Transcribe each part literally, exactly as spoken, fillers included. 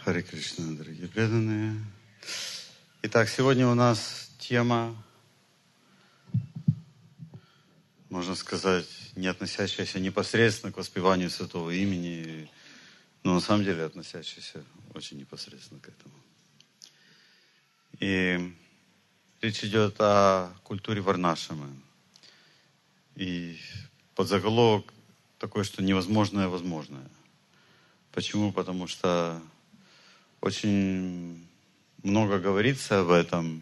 Харе Кришна, дорогие преданные. Итак, сегодня у нас тема, можно сказать, не относящаяся непосредственно к воспеванию святого имени, но на самом деле относящаяся очень непосредственно к этому. И речь идет о культуре варнашамы. И подзаголовок такой, что невозможное возможное. Почему? Потому что очень много говорится об этом,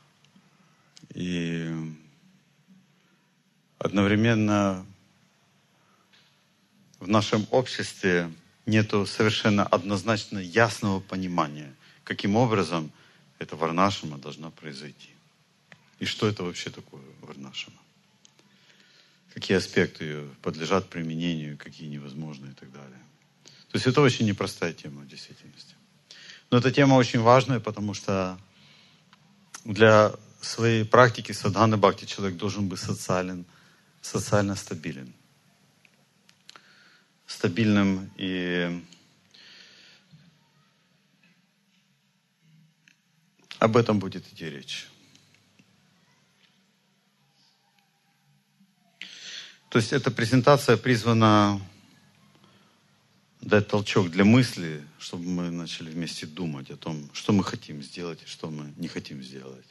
и одновременно в нашем обществе нету совершенно однозначно ясного понимания, каким образом эта варнашама должна произойти. И что это вообще такое варнашама? Какие аспекты ее подлежат применению, какие невозможны и так далее. То есть это очень непростая тема в действительности. Но эта тема очень важная, потому что для своей практики садханы бхакти человек должен быть социален, социально стабилен. Стабильным, и об этом будет идти речь. То есть эта презентация призвана дать толчок для мысли, чтобы мы начали вместе думать о том, что мы хотим сделать и что мы не хотим сделать.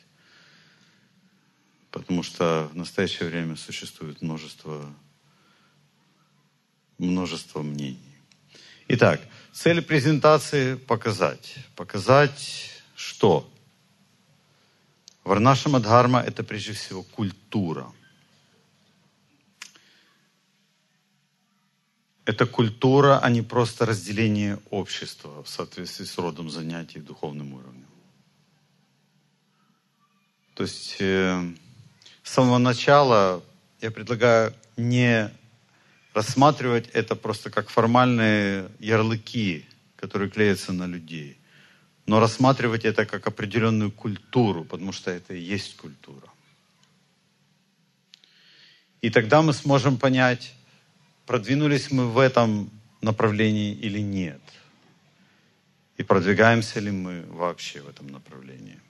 Потому что в настоящее время существует множество, множество мнений. Итак, цель презентации показать. Показать, что варнашама дхарма — это прежде всего культура. Это культура, а не просто разделение общества в соответствии с родом занятий и духовным уровнем. То есть э, с самого начала я предлагаю не рассматривать это просто как формальные ярлыки, которые клеятся на людей, но рассматривать это как определенную культуру, потому что это и есть культура. И тогда мы сможем понять, продвинулись мы в этом направлении или нет. И продвигаемся ли мы вообще в этом направлении.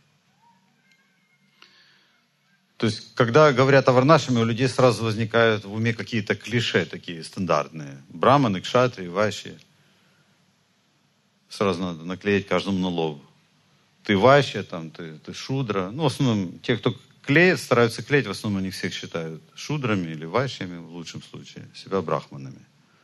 То есть, когда говорят о варнашаме, у людей сразу возникают в уме какие-то клише такие стандартные. Браманы, кшатри, вайши. Сразу надо наклеить каждому на лоб. Ты вайши, там, ты, ты шудра. Ну, в основном, те, кто клеят, стараются клеить, в основном они всех считают шудрами или вайшами, в лучшем случае, себя брахманами.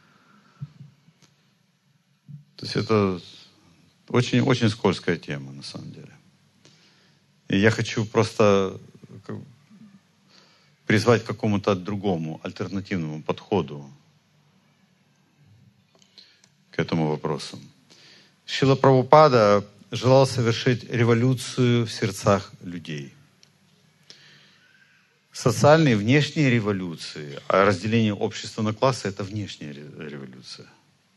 То есть это очень, очень скользкая тема, на самом деле. И я хочу просто призвать к какому-то другому, альтернативному подходу к этому вопросу. Шрила Прабхупада желал совершить революцию в сердцах людей. Социальные внешние революции, а разделение общества на классы — это внешняя революция.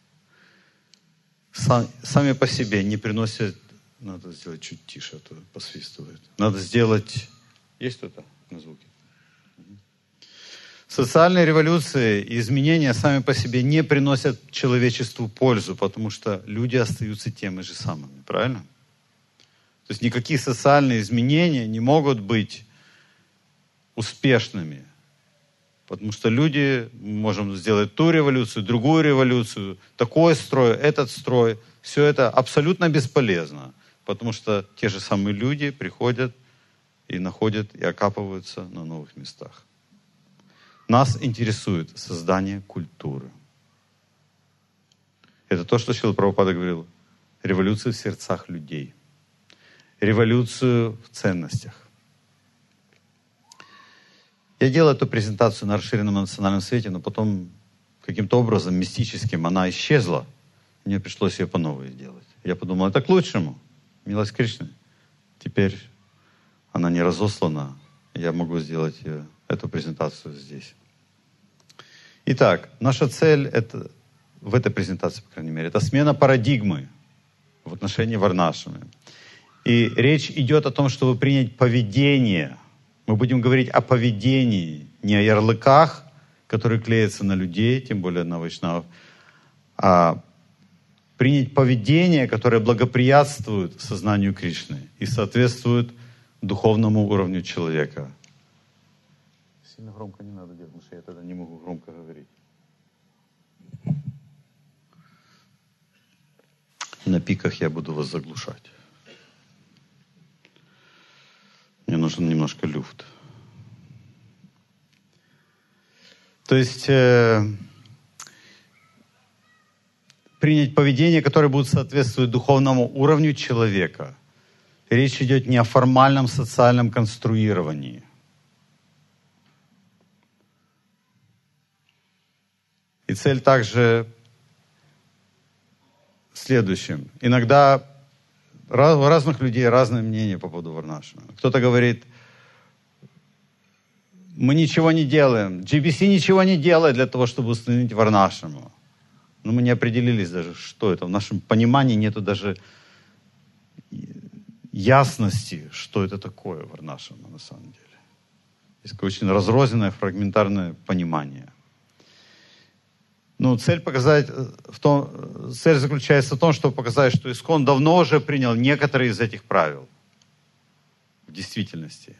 Сами по себе не приносят... Надо сделать чуть тише, а то посвистывает. Надо сделать... Есть кто-то на звуке? Социальные революции и изменения сами по себе не приносят человечеству пользу, потому что люди остаются теми же самыми. Правильно? То есть никакие социальные изменения не могут быть успешными. Потому что люди, мы можем сделать ту революцию, другую революцию, такой строй, этот строй. Все это абсолютно бесполезно. Потому что те же самые люди приходят и находят и окапываются на новых местах. Нас интересует создание культуры. Это то, что Шрила Прабхупада говорил. Революцию в сердцах людей. Революцию в ценностях. Я делал эту презентацию на расширенном национальном свете, но потом каким-то образом мистическим она исчезла. Мне пришлось ее по новой сделать. Я подумал, это к лучшему. Милость Кришны. Теперь она не разослана. Я могу сделать эту презентацию здесь. Итак, наша цель это, в этой презентации, по крайней мере, это смена парадигмы в отношении варнашамы. И речь идет о том, чтобы принять поведение. Мы будем говорить о поведении, не о ярлыках, которые клеятся на людей, тем более на вайшнавов, а принять поведение, которое благоприятствует сознанию Кришны и соответствует духовному уровню человека. Сильно громко не надо делать, потому что я тогда не могу громко говорить. На пиках я буду вас заглушать. Мне нужен немножко люфт. То есть э, принять поведение, которое будет соответствовать духовному уровню человека. Речь идет не о формальном социальном конструировании. И цель также в следующем. Иногда у разных людей разные мнения по поводу варнашрама. Кто-то говорит, мы ничего не делаем, джи би си ничего не делает для того, чтобы установить варнашраму. Но мы не определились даже, что это. В нашем понимании нету даже ясности, что это такое варнашрама на самом деле. Есть такое очень разрозненное, фрагментарное понимание. Ну, цель показать в том, цель заключается в том, чтобы показать, что ИСККОН давно уже принял некоторые из этих правил в действительности.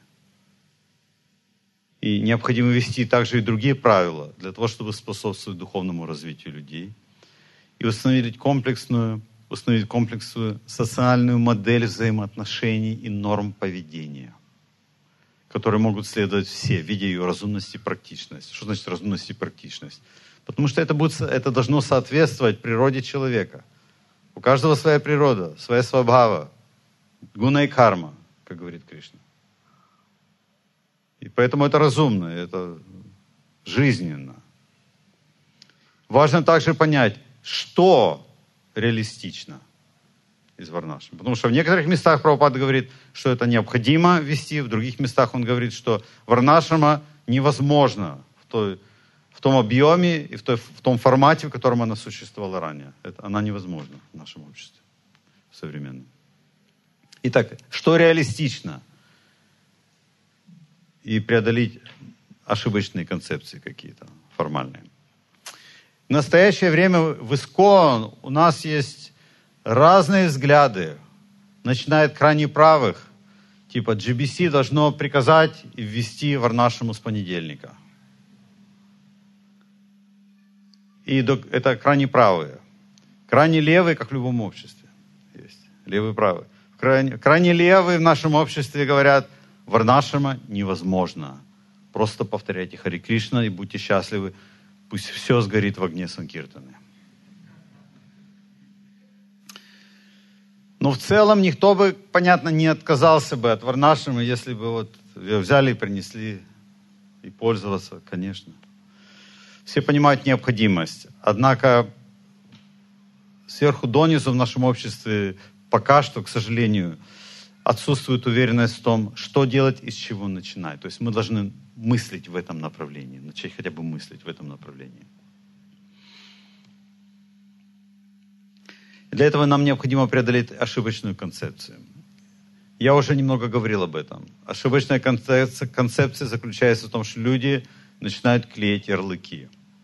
И необходимо ввести также и другие правила для того, чтобы способствовать духовному развитию людей и установить комплексную, установить комплексную социальную модель взаимоотношений и норм поведения, которые могут следовать все, видя ее разумность и практичность. Что значит разумность и практичность? Потому что это, будет, это должно соответствовать природе человека. У каждого своя природа, своя свабхава, гуна и карма, как говорит Кришна. И поэтому это разумно, это жизненно. Важно также понять, что реалистично из варнашрама. Потому что в некоторых местах Прабхупада говорит, что это необходимо ввести, в других местах он говорит, что варнашрама невозможно в той в том объеме и в, той, в том формате, в котором она существовала ранее. Это, она невозможна в нашем обществе современном. Итак, что реалистично? И преодолеть ошибочные концепции какие-то формальные. В настоящее время в ИСККОН у нас есть разные взгляды, начиная от крайне правых, типа джи би си должно приказать и ввести варнашраму с понедельника. И это крайне правые. Крайне левые, как в любом обществе. Есть. Левые и правые. Крайне, крайне левые в нашем обществе говорят, варнашрама невозможно. Просто повторяйте Хари Кришна и будьте счастливы. Пусть все сгорит в огне Санкиртаны. Но в целом никто бы, понятно, не отказался бы от варнашрамы, если бы вот взяли и принесли и пользоваться, конечно. Все понимают необходимость. Однако сверху донизу в нашем обществе пока что, к сожалению, отсутствует уверенность в том, что делать и с чего начинать. То есть мы должны мыслить в этом направлении, начать хотя бы мыслить в этом направлении. Для этого нам необходимо преодолеть ошибочную концепцию. Я уже немного говорил об этом. Ошибочная концепция, концепция заключается в том, что люди начинают клеить ярлыки.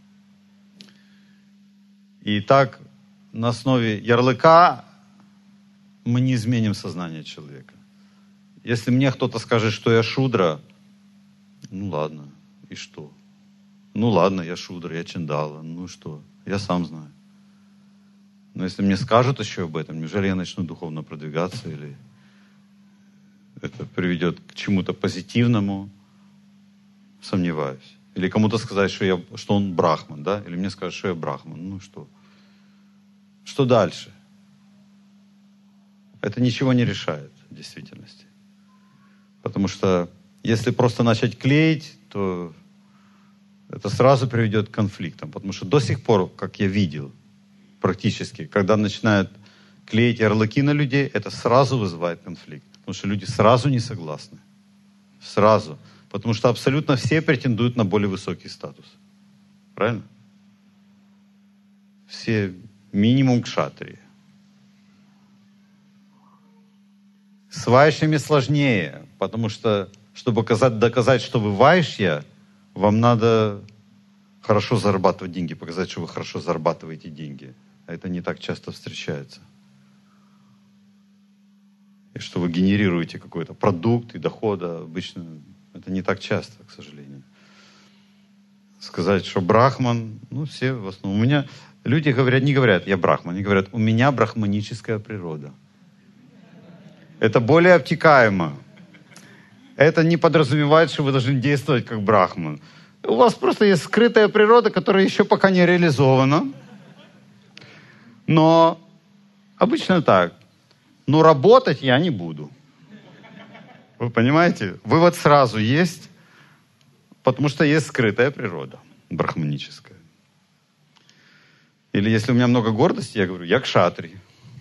И так на основе ярлыка мы не изменим сознание человека. Если мне кто-то скажет, что я шудра, ну ладно, и что? Ну ладно, я шудра, я чандала, ну что? Я сам знаю. Но если мне скажут еще об этом, неужели я начну духовно продвигаться, или это приведет к чему-то позитивному? Сомневаюсь. Или кому-то сказать, что, я, что он брахман, да? Или мне скажут, что я брахман. Ну что? Что дальше? Это ничего не решает в действительности. Потому что если просто начать клеить, то это сразу приведет к конфликтам. Потому что до сих пор, как я видел, практически, когда начинают клеить ярлыки на людей, это сразу вызывает конфликт. Потому что люди сразу не согласны. Сразу. Потому что абсолютно все претендуют на более высокий статус. Правильно? Все минимум кшатрии. С вайшями сложнее, потому что, чтобы доказать, доказать, что вы вайшья, вам надо хорошо зарабатывать деньги, показать, что вы хорошо зарабатываете деньги. а это не так часто встречается. И что вы генерируете какой-то продукт и дохода, обычно это не так часто, к сожалению. Сказать, что брахман, ну все в основном. У меня люди говорят, не говорят, я брахман, они говорят, у меня брахманическая природа. Это более обтекаемо. Это не подразумевает, что вы должны действовать как брахман. У вас просто есть скрытая природа, которая еще пока не реализована. Но обычно так. Но работать я не буду. Вы понимаете? Вывод сразу есть, потому что есть скрытая природа, брахманическая. Или если у меня много гордости, я говорю, я кшатри.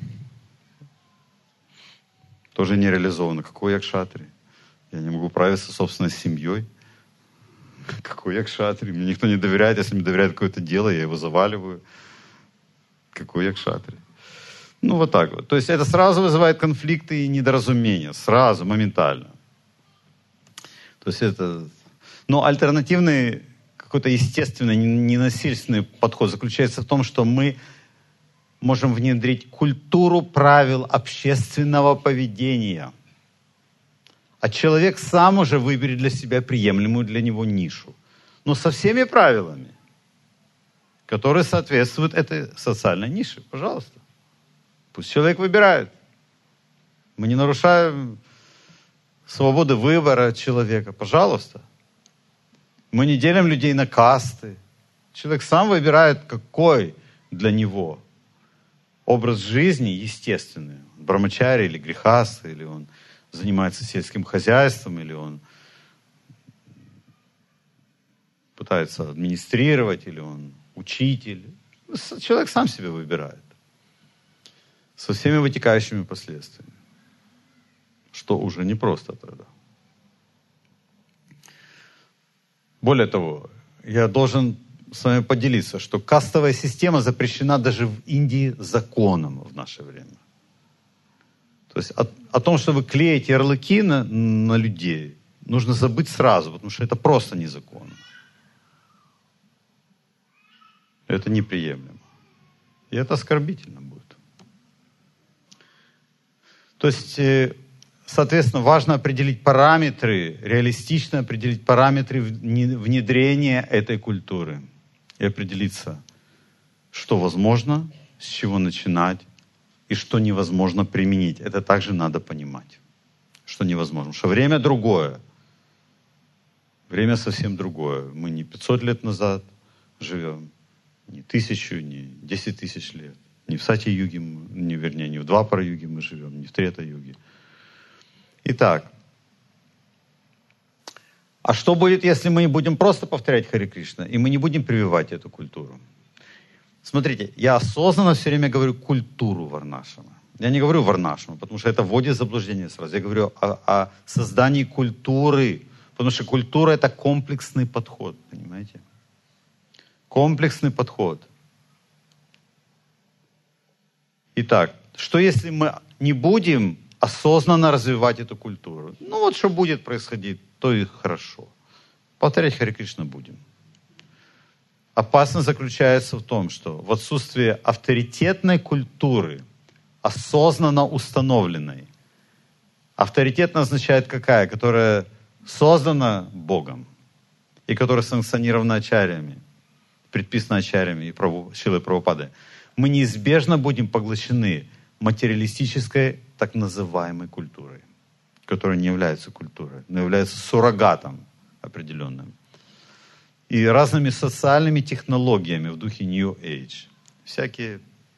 Тоже не реализовано. Какой я кшатри? Я не могу управиться собственной семьей. Какой я кшатри? Мне никто не доверяет. Если мне доверяет какое-то дело, я его заваливаю. Какой я кшатри? Ну, вот так вот. То есть это сразу вызывает конфликты и недоразумения. Сразу, моментально. То есть это... Но альтернативный, какой-то естественный, ненасильственный подход заключается в том, что мы можем внедрить культуру правил общественного поведения. А человек сам уже выберет для себя приемлемую для него нишу. Но со всеми правилами, которые соответствуют этой социальной нише. Пожалуйста. Пусть человек выбирает. Мы не нарушаем свободы выбора человека. Пожалуйста. Мы не делим людей на касты. Человек сам выбирает, какой для него образ жизни естественный. Брамачари или грехаста, или он занимается сельским хозяйством, или он пытается администрировать, или он учитель. Человек сам себе выбирает. Со всеми вытекающими последствиями. Что уже непросто тогда. Более того, я должен с вами поделиться, что кастовая система запрещена даже в Индии законом в наше время. То есть о, о том, что вы клеите ярлыки на, на людей, нужно забыть сразу, потому что это просто незаконно. Это неприемлемо. И это оскорбительно будет. То есть, соответственно, важно определить параметры, реалистично определить параметры внедрения этой культуры. И определиться, что возможно, с чего начинать, и что невозможно применить. Это также надо понимать, что невозможно. Потому что время другое. Время совсем другое. Мы не пятьсот лет назад живем, не тысячу, не десять тысяч лет. Не в Сати-юге, не, вернее, не в Двапара-юге мы живем, не в Трета-юге. Итак, а что будет, если мы будем просто повторять Харе Кришна, и мы не будем прививать эту культуру? Смотрите, я осознанно все время говорю культуру варнашрама. Я не говорю варнашрама, потому что это вводит в заблуждение сразу. Я говорю о, о создании культуры, потому что культура — это комплексный подход, понимаете? Комплексный подход. Итак, что если мы не будем осознанно развивать эту культуру? Ну вот что будет происходить, то и хорошо. Повторять Харе Кришна будем. Опасность заключается в том, что в отсутствии авторитетной культуры, осознанно установленной, авторитетно означает какая? Которая создана Богом и которая санкционирована ачарьями, предписана ачарьями и Шилой Прабхупадой. Мы неизбежно будем поглощены материалистической так называемой культурой, которая не является культурой, но является суррогатом определенным. И разными социальными технологиями в духе New Age. Всякие,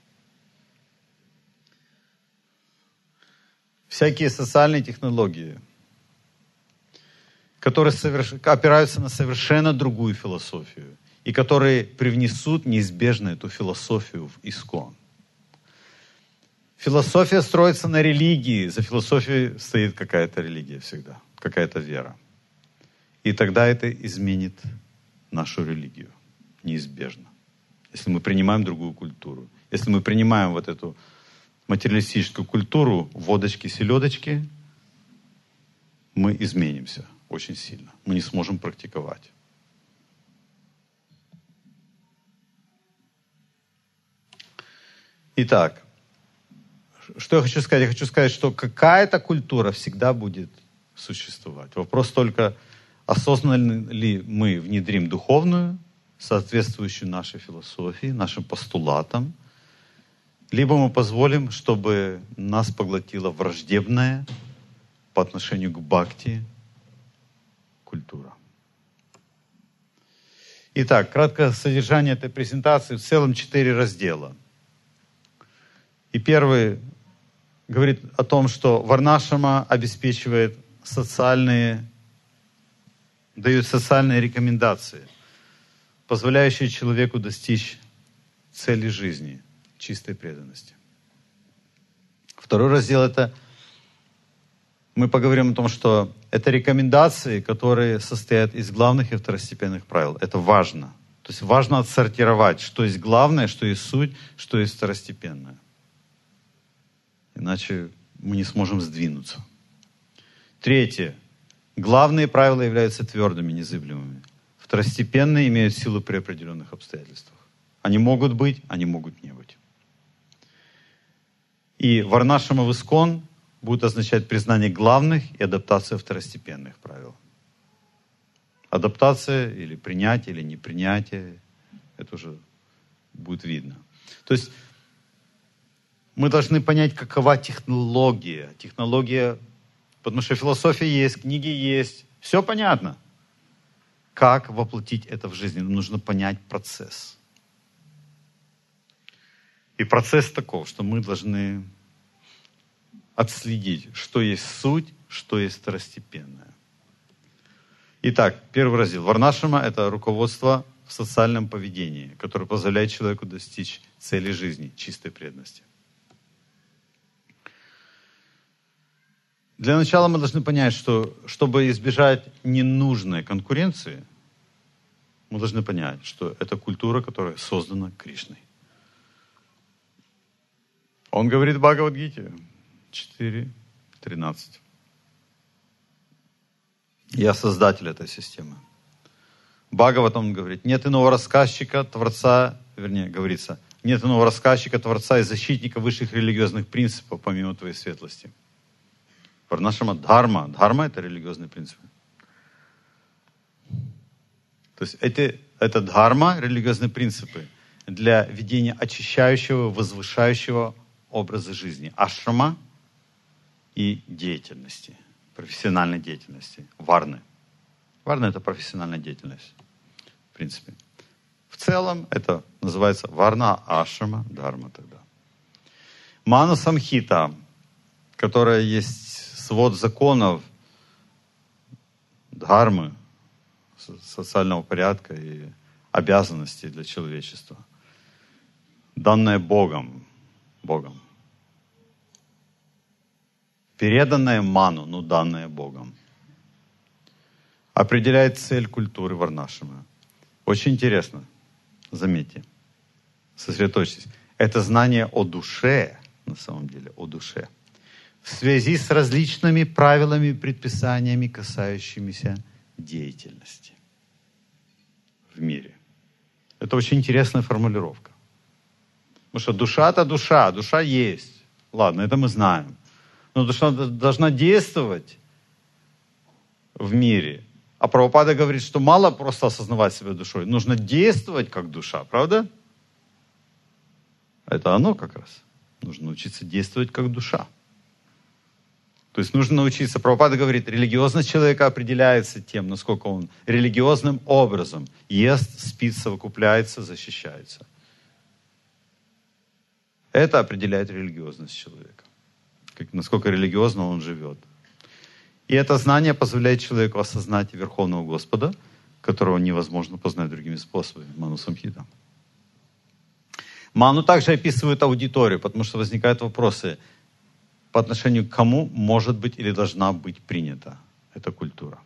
всякие социальные технологии, которые соверш... опираются на совершенно другую философию и которые привнесут неизбежно эту философию в ИСККОН. Философия строится на религии. За философией стоит какая-то религия всегда, какая-то вера. И тогда это изменит нашу религию. Неизбежно. Если мы принимаем другую культуру. Если мы принимаем вот эту материалистическую культуру, водочки-селедочки, мы изменимся очень сильно. Мы не сможем практиковать. Итак, что я хочу сказать? Я хочу сказать, что какая-то культура всегда будет существовать. Вопрос только, осознанно ли мы внедрим духовную, соответствующую нашей философии, нашим постулатам, либо мы позволим, чтобы нас поглотила враждебная по отношению к бхакти культура. Итак, краткое содержание этой презентации. В целом четыре раздела. И первый говорит о том, что варнашрама обеспечивает социальные, дает социальные рекомендации, позволяющие человеку достичь цели жизни, чистой преданности. Второй раздел — это мы поговорим о том, что это рекомендации, которые состоят из главных и второстепенных правил. Это важно. То есть важно отсортировать, что есть главное, что есть суть, что есть второстепенное. Иначе мы не сможем сдвинуться. Третье. Главные правила являются твердыми, незыблемыми. Второстепенные имеют силу при определенных обстоятельствах. Они могут быть, они могут не быть. И варнашрама в Искон будет означать признание главных и адаптация второстепенных правил. Адаптация или принятие, или непринятие, это уже будет видно. То есть мы должны понять, какова технология. Технология, потому что философия есть, книги есть, все понятно. Как воплотить это в жизнь? Нам нужно понять процесс. И процесс таков, что мы должны отследить, что есть суть, что есть второстепенное. Итак, первый раздел. Варнашрама — это руководство в социальном поведении, которое позволяет человеку достичь цели жизни, чистой преданности. Для начала мы должны понять, что чтобы избежать ненужной конкуренции, мы должны понять, что это культура, которая создана Кришной. Он говорит в Бхагавад-гите четыре тринадцать. Я создатель этой системы. Бхагаватам говорит, нет иного рассказчика, творца, вернее, говорится, нет иного рассказчика, творца и защитника высших религиозных принципов, помимо твоей светлости. Варнашрама дхарма. Дхарма — это религиозные принципы. То есть это, это дхарма, религиозные принципы для ведения очищающего, возвышающего образа жизни. Ашрама и деятельности, профессиональной деятельности. Варны. Варна — это профессиональная деятельность, в принципе. В целом это называется варна, ашрама, дхарма тогда. Мана Самхита, которая есть свод законов дхармы, социального порядка и обязанностей для человечества, данная Богом, Богом. Переданная ману, но данная Богом. Определяет цель культуры варнашрама. Очень интересно, заметьте, сосредоточьтесь. Это знание о душе, на самом деле, о душе. В связи с различными правилами и предписаниями, касающимися деятельности в мире. Это очень интересная формулировка. Потому что душа-то душа, душа есть. Ладно, это мы знаем. Но душа должна действовать в мире. А Прабхупада говорит, что мало просто осознавать себя душой. Нужно действовать как душа, правда? Это оно как раз. Нужно научиться действовать как душа. То есть нужно научиться. Прабхупада говорит, религиозность человека определяется тем, насколько он религиозным образом ест, спит, совокупляется, защищается. Это определяет религиозность человека. Как, насколько религиозно он живет. И это знание позволяет человеку осознать Верховного Господа, которого невозможно познать другими способами. Ману Самхита. Ману также описывает аудиторию, потому что возникают вопросы, по отношению к кому может быть или должна быть принята эта культура.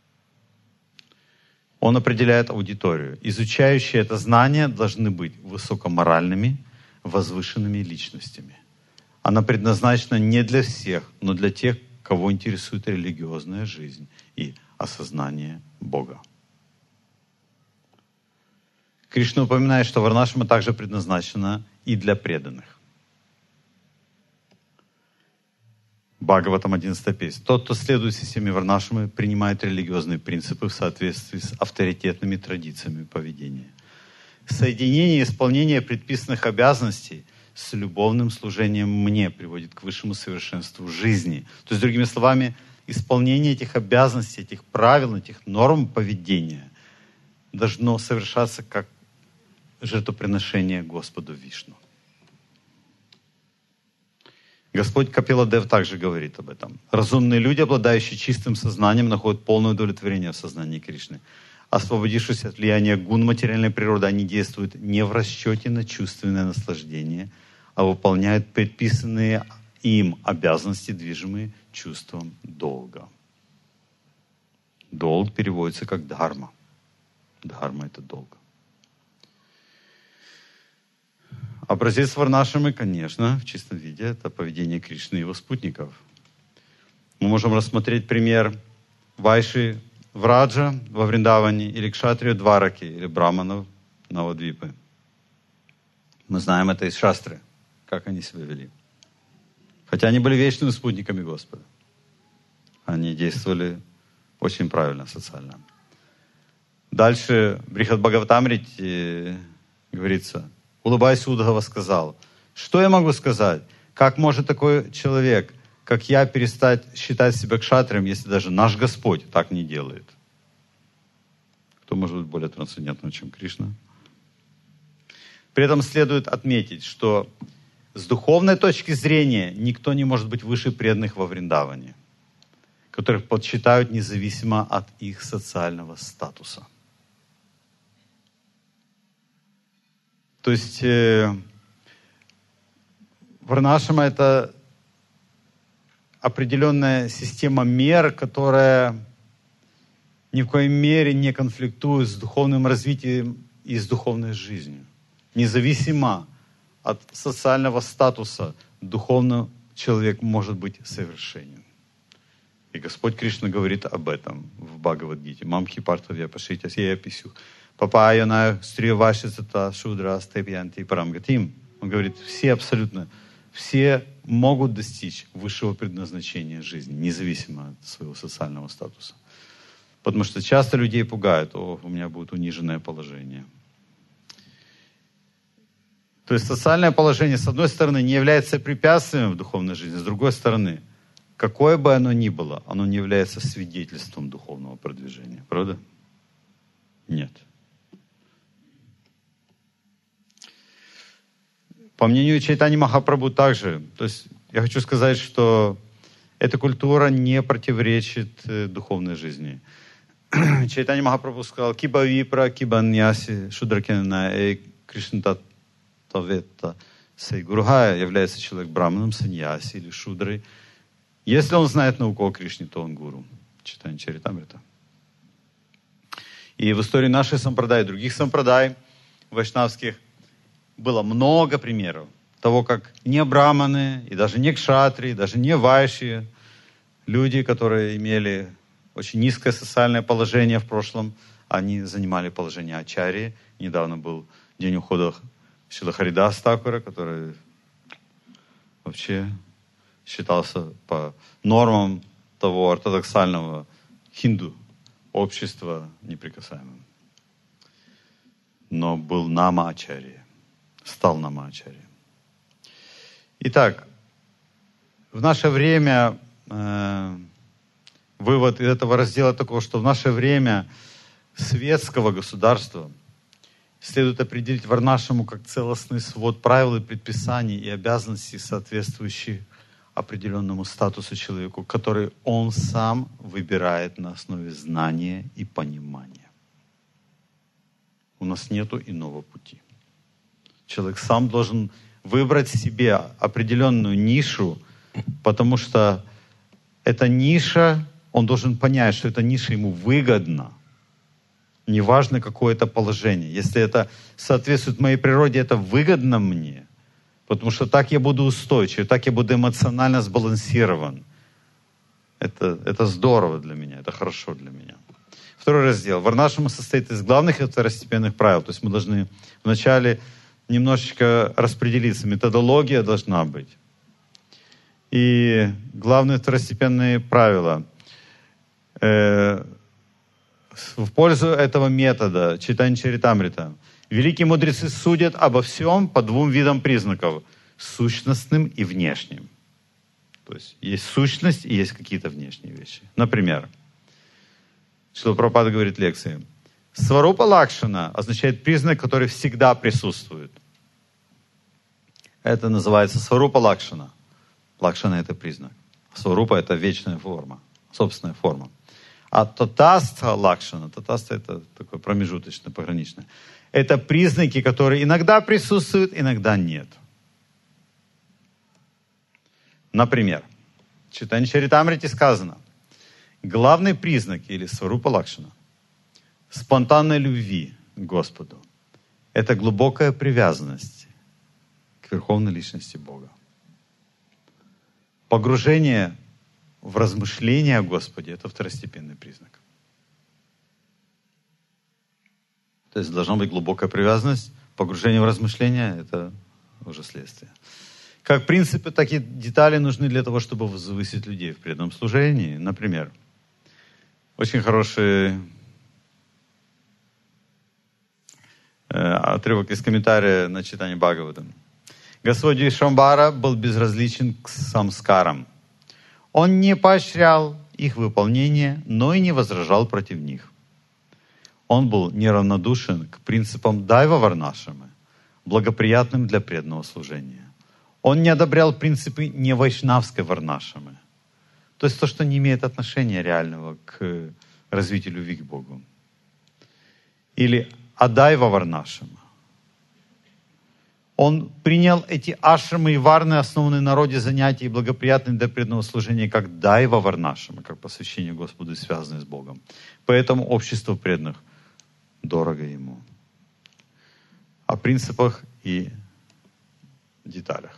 Он определяет аудиторию. Изучающие это знание должны быть высокоморальными, возвышенными личностями. Она предназначена не для всех, но для тех, кого интересует религиозная жизнь и осознание Бога. Кришна упоминает, что варнашрама также предназначена и для преданных. Бхагаватам одиннадцатая песня. Тот, кто следует системе Варнашрамы, принимает религиозные принципы в соответствии с авторитетными традициями поведения. Соединение исполнения предписанных обязанностей с любовным служением мне приводит к высшему совершенству жизни. То есть, другими словами, исполнение этих обязанностей, этих правил, этих норм поведения должно совершаться как жертвоприношение Господу Вишну. Господь Капиладев также говорит об этом. Разумные люди, обладающие чистым сознанием, находят полное удовлетворение в сознании Кришны. Освободившись от влияния гун материальной природы, они действуют не в расчете на чувственное наслаждение, а выполняют предписанные им обязанности, движимые чувством долга. Долг переводится как дхарма. Дхарма — это долг. Образец Варнашрамы, конечно, в чистом виде, это поведение Кришны и его спутников. Мы можем рассмотреть пример Вайши Враджа во Вриндаване или Кшатрию Двараки или Браманов Навадвипы. Мы знаем это из Шастры, как они себя вели. Хотя они были вечными спутниками Господа. Они действовали очень правильно, социально. Дальше в Брихад Бхагаватамрите говорится: улыбаясь, Удхава сказал: что я могу сказать? Как может такой человек, как я, перестать считать себя кшатрием, если даже наш Господь так не делает? Кто может быть более трансцендентным, чем Кришна? При этом следует отметить, что с духовной точки зрения никто не может быть выше преданных во Вриндаване, которых почитают независимо от их социального статуса. То есть э, Варнашрама — это определенная система мер, которая ни в коей мере не конфликтует с духовным развитием и с духовной жизнью. Независимо от социального статуса духовный человек может быть совершенен. И Господь Кришна говорит об этом в Бхагавад-гите. Мамхи партавья пашитя сея писю. Папайона стриевашицата шудра степьянти парамгатим. Он говорит, все абсолютно, все могут достичь высшего предназначения жизни, независимо от своего социального статуса. Потому что часто людей пугают: о, у меня будет униженное положение. То есть социальное положение, с одной стороны, не является препятствием в духовной жизни, с другой стороны, какое бы оно ни было, оно не является свидетельством духовного продвижения. Правда? Нет. По мнению Чайтаньи Махапрабху также. То есть я хочу сказать, что эта культура не противоречит э, духовной жизни. Чайтанья Махапрабху сказал: «Киба випра, киба ньяси, шудракена э кришнатат тавета сей гурухая». Является человек браманом, саньяси или шудрой. Если он знает науку о Кришне, то он гуру. Читание Чаритамрита. И в истории нашей сампрадай и других сампрадай вайшнавских было много примеров того, как не браманы, и даже не кшатри, даже не вайши, люди, которые имели очень низкое социальное положение в прошлом, они занимали положение ачарьи. Недавно был день ухода Шрила Харидаса Такура, который вообще считался по нормам того ортодоксального хинду общества неприкасаемым. Но был нама-ачарья, стал нама-ачарья. Итак, в наше время э, вывод из этого раздела такой, что в наше время светского государства следует определить Варнашраму как целостный свод правил и предписаний и обязанностей, соответствующих определенному статусу человеку, который он сам выбирает на основе знания и понимания. У нас нету иного пути. Человек сам должен выбрать себе определенную нишу, потому что эта ниша, он должен понять, что эта ниша ему выгодна. Неважно, какое это положение. Если это соответствует моей природе, это выгодно мне, потому что так я буду устойчив, так я буду эмоционально сбалансирован. Это, это здорово для меня, это хорошо для меня. Второй раздел. Варнашрама состоит из главных и второстепенных правил. То есть мы должны вначале немножечко распределиться. Методология должна быть. И главные второстепенные правила. Э, в пользу этого метода читания Чаритамрита. Великие мудрецы судят обо всем по двум видам признаков. Сущностным и внешним. То есть есть сущность и есть какие-то внешние вещи. Например, Шрила Прабхупада говорит в лекции. Сварупа лакшана означает признак, который всегда присутствует. Это называется сварупа лакшана. Лакшана — это признак. Сварупа — это вечная форма, собственная форма. А татаста лакшана, татаста — это такое промежуточное, пограничное. Это признаки, которые иногда присутствуют, иногда нет. Например, в читании Чаритамрите сказано, главный признак или сварупа лакшана спонтанной любви к Господу — это глубокая привязанность к Верховной Личности Бога. Погружение в размышления о Господе — это второстепенный признак. То есть должна быть глубокая привязанность, погружение в размышления — это уже следствие. Как принципы, так и детали нужны для того, чтобы возвысить людей в преданном служении. Например, очень хороший э, отрывок из комментария на читание Бхагаватам. Господь Вишвамбара был безразличен к самскарам. Он не поощрял их выполнение, но и не возражал против них. Он был неравнодушен к принципам дайва варнашамы, благоприятным для преданного служения. Он не одобрял принципы невайшнавской варнашамы, то есть то, что не имеет отношения реального к развитию любви к Богу. Или адайва варнашама. Он принял эти ашрамы и варны, основанные на роде занятий и благоприятные для преданного служения, как дайва варнашама, как посвящение Господу и связанные с Богом. Поэтому общество преданных дорого ему. О принципах и деталях.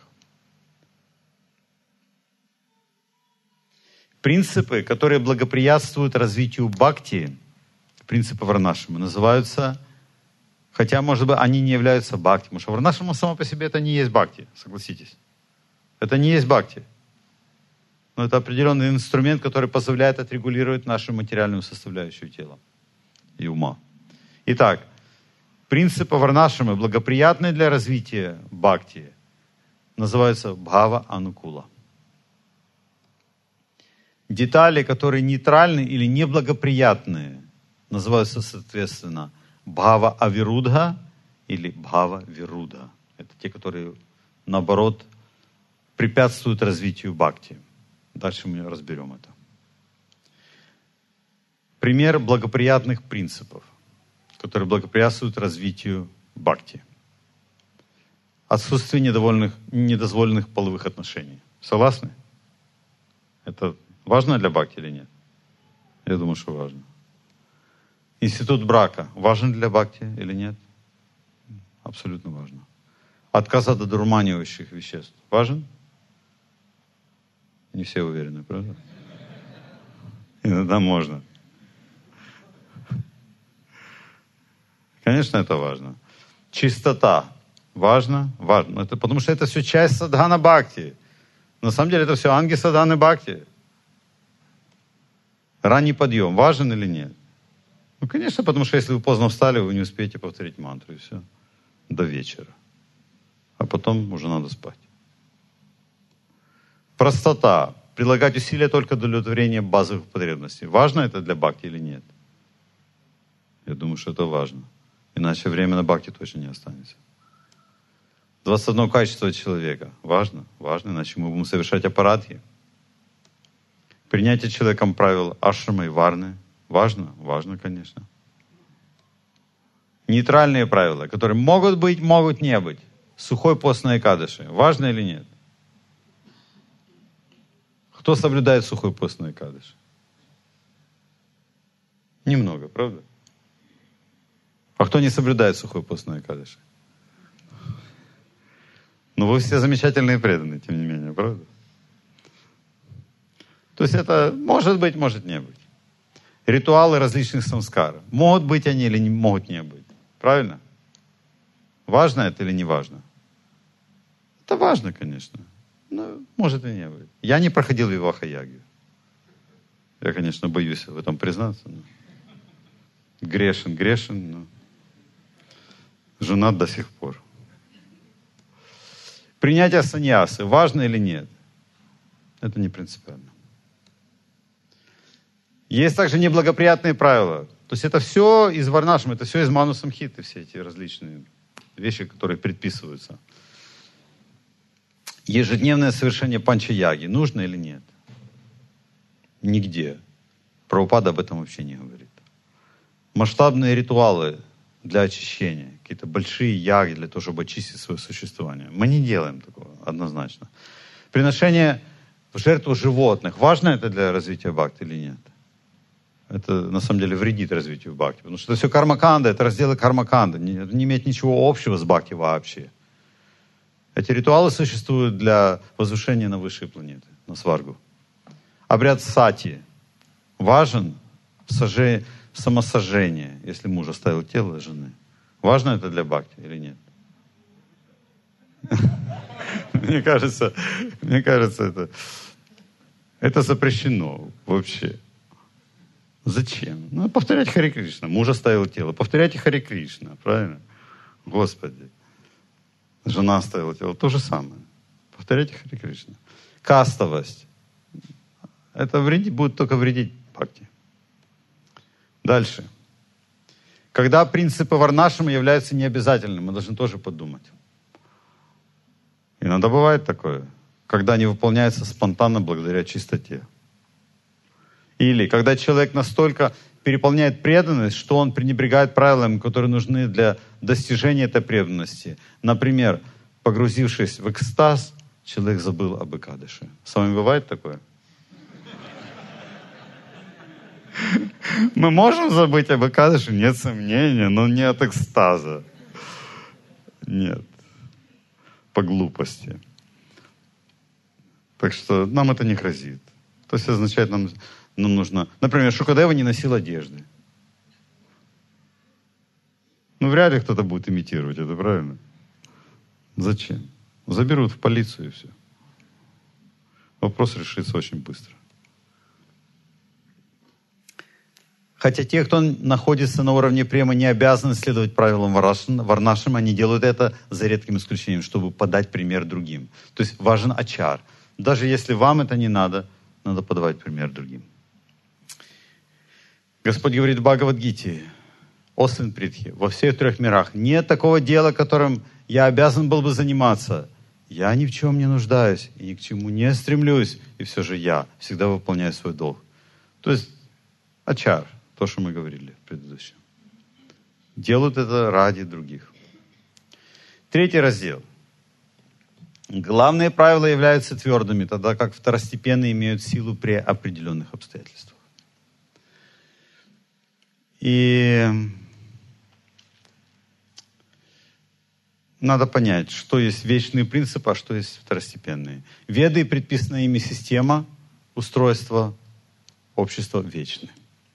Принципы, которые благоприятствуют развитию бхакти, принципы варнашамы, называются, хотя, может быть, они не являются бхакти, потому что варнашама само по себе это не есть бхакти, согласитесь. Это не есть бхакти. Но это определенный инструмент, который позволяет отрегулировать нашу материальную составляющую тела и ума. Итак, принципы варнашамы, благоприятные для развития бхакти, называются бхава анукула. Детали, которые нейтральны или неблагоприятные, называются, соответственно, бхава авирудха или бхава вирudha. Это те, которые, наоборот, препятствуют развитию бхакти. Дальше мы разберем это. Пример благоприятных принципов, которые благоприятствуют развитию бхакти. Отсутствие недовольных, недозволенных половых отношений. Согласны? Это важно для бхакти или нет? Я думаю, что важно. Институт брака важен для бхакти или нет? Абсолютно важно. Отказ от одурманивающих веществ важен? Не все уверены, правда? Иногда можно. Конечно, это важно. Чистота. Важно? Важно. Это потому что это все часть садхана бхакти. На самом деле это все анги садханы бхакти. Ранний подъем. Важен или нет? Ну, конечно, потому что если вы поздно встали, вы не успеете повторить мантру, и все. До вечера. А потом уже надо спать. Простота. Прилагать усилия только для удовлетворения базовых потребностей. Важно это для бхакти или нет? Я думаю, что это важно. Иначе время на бхакти точно не останется. двадцать одно качество человека. Важно? Важно, иначе мы будем совершать апарадхи. Принятие человеком правил ашрамы и варны. Важно? Важно, конечно. Нейтральные правила, которые могут быть, могут не быть. Сухой пост на Экадаши. Важно или нет? Кто соблюдает сухой пост на Экадаши? Немного, правда? А кто не соблюдает сухой пост на Экадаши? Ну, вы все замечательные и преданные, тем не менее, правда? То есть это может быть, может не быть. Ритуалы различных самскар. Могут быть они или не могут не быть. Правильно? Важно это или не важно? Это важно, конечно. Ну, может и не быть. Я не проходил виваха-ягью. Я, конечно, боюсь в этом признаться. Но... Грешен, грешен, но женат до сих пор. Принятие саньясы, важно или нет? Это не принципиально. Есть также неблагоприятные правила. То есть это все из варнашрама, это все из ману самхиты, все эти различные вещи, которые предписываются. Ежедневное совершение панча-яги нужно или нет? Нигде. Прабхупада об этом вообще не говорит. Масштабные ритуалы для очищения, какие-то большие яги для того, чтобы очистить свое существование. Мы не делаем такого, однозначно. Приношение в жертву животных, важно это для развития бхакти или нет? Это на самом деле вредит развитию бхакти. Потому что это все кармаканда, это разделы кармаканда. Не, не имеет ничего общего с бхакти вообще. Эти ритуалы существуют для возвышения на высшие планеты, на сваргу. Обряд сати важен в, соже... в самосожжении, если муж оставил тело жены. Важно это для бхакти или нет? Мне кажется, мне кажется, это, это запрещено вообще. Зачем? Ну, повторять Харе Кришна. Муж оставил тело. Повторяйте Харе Кришна, правильно? Господи. Жена оставила тело. То же самое. Повторяйте Харе Кришна. Кастовость. Это вредит, будет только вредить бхакти. Дальше. Когда принципы варнашрама являются необязательными, мы должны тоже подумать. Иногда бывает такое, когда они выполняются спонтанно благодаря чистоте. Или когда человек настолько переполняет преданность, что он пренебрегает правилами, которые нужны для достижения этой преданности. Например, погрузившись в экстаз, человек забыл об Экадаши. С вами бывает такое? Мы можем забыть об Экадаши, нет сомнения, но не от экстаза. Нет. По глупости. Так что нам это не грозит. То есть означает, нам, нам нужно... Например, Шукадева не носил одежды. Ну, вряд ли кто-то будет имитировать это, правильно? Зачем? Заберут в полицию и все. Вопрос решится очень быстро. Хотя те, кто находится на уровне према, не обязаны следовать правилам варнашрама, они делают это за редким исключением, чтобы подать пример другим. То есть важен ачар. Даже если вам это не надо, надо подавать пример другим. Господь говорит в Бхагавад-гите: «Ослин Притхи, во всех трех мирах нет такого дела, которым я обязан был бы заниматься. Я ни в чем не нуждаюсь и ни к чему не стремлюсь, и все же я всегда выполняю свой долг». То есть ачар. То, что мы говорили в предыдущем. Делают это ради других. Третий раздел. Главные правила являются твердыми, тогда как второстепенные имеют силу при определенных обстоятельствах. И надо понять, что есть вечные принципы, а что есть второстепенные. Веды и предписанная ими система устройства общества вечны.